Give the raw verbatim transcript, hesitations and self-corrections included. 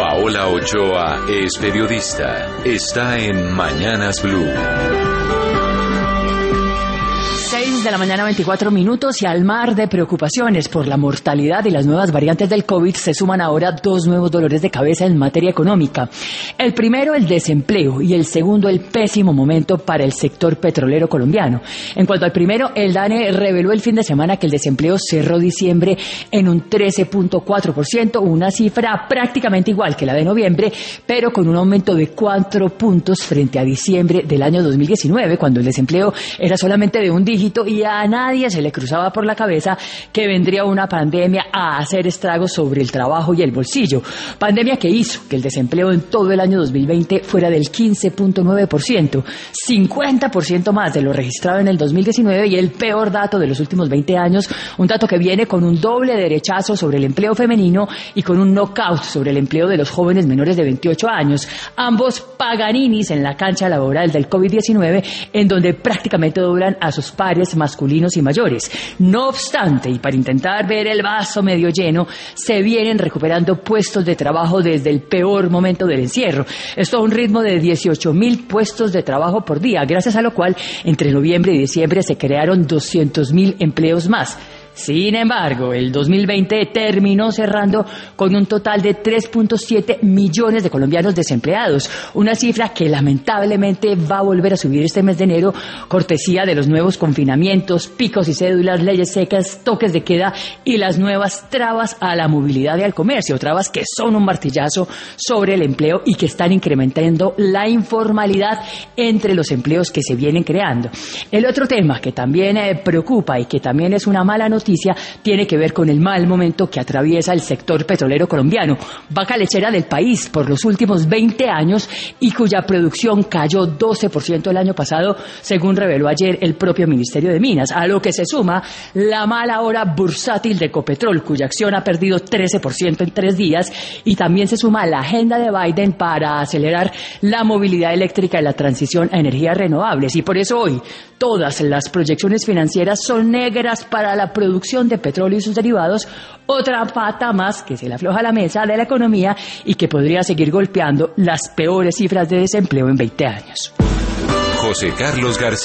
Paola Ochoa es periodista. Está en Mañanas Blue. seis de la mañana, veinticuatro minutos, y al mar de preocupaciones por la mortalidad y las nuevas variantes del COVID se suman ahora dos nuevos dolores de cabeza en materia económica. El primero, el desempleo, y el segundo, el pésimo momento para el sector petrolero colombiano. En cuanto al primero, el DANE reveló el fin de semana que el desempleo cerró diciembre en un trece punto cuatro por ciento, una cifra prácticamente igual que la de noviembre, pero con un aumento de cuatro puntos frente a diciembre del año dos mil diecinueve, cuando el desempleo era solamente de un dígito y a nadie se le cruzaba por la cabeza que vendría una pandemia a hacer estragos sobre el trabajo y el bolsillo. Pandemia que hizo que el desempleo en todo el año dos mil veinte fuera del quince punto nueve por ciento, cincuenta por ciento más de lo registrado en el dos mil diecinueve y el peor dato de los últimos veinte años, un dato que viene con un doble derechazo sobre el empleo femenino y con un knockout sobre el empleo de los jóvenes menores de veintiocho años, ambos paganinis en la cancha laboral del COVID diecinueve, en donde prácticamente doblan a sus pares masculinos y mayores. No obstante, y para intentar ver el vaso medio lleno, se vienen recuperando puestos de trabajo desde el peor momento del encierro. Esto a un ritmo de dieciocho mil puestos de trabajo por día, gracias a lo cual entre noviembre y diciembre se crearon doscientos mil empleos más. Sin embargo, el dos mil veinte terminó cerrando con un total de tres punto siete millones de colombianos desempleados, una cifra que lamentablemente va a volver a subir este mes de enero, cortesía de los nuevos confinamientos, picos y cédulas, leyes secas, toques de queda y las nuevas trabas a la movilidad y al comercio, trabas que son un martillazo sobre el empleo y que están incrementando la informalidad entre los empleos que se vienen creando. El otro tema que también eh, preocupa y que también es una mala noticia noticia tiene que ver con el mal momento que atraviesa el sector petrolero colombiano, vaca lechera del país por los últimos veinte años y cuya producción cayó doce por ciento el año pasado, según reveló ayer el propio Ministerio de Minas, a lo que se suma la mala hora bursátil de Ecopetrol, cuya acción ha perdido trece por ciento en tres días, y también se suma la agenda de Biden para acelerar la movilidad eléctrica y la transición a energías renovables. Y por eso hoy todas las proyecciones financieras son negras para la producción de petróleo y sus derivados, otra pata más que se le afloja a la mesa de la economía y que podría seguir golpeando las peores cifras de desempleo en veinte años. José Carlos García.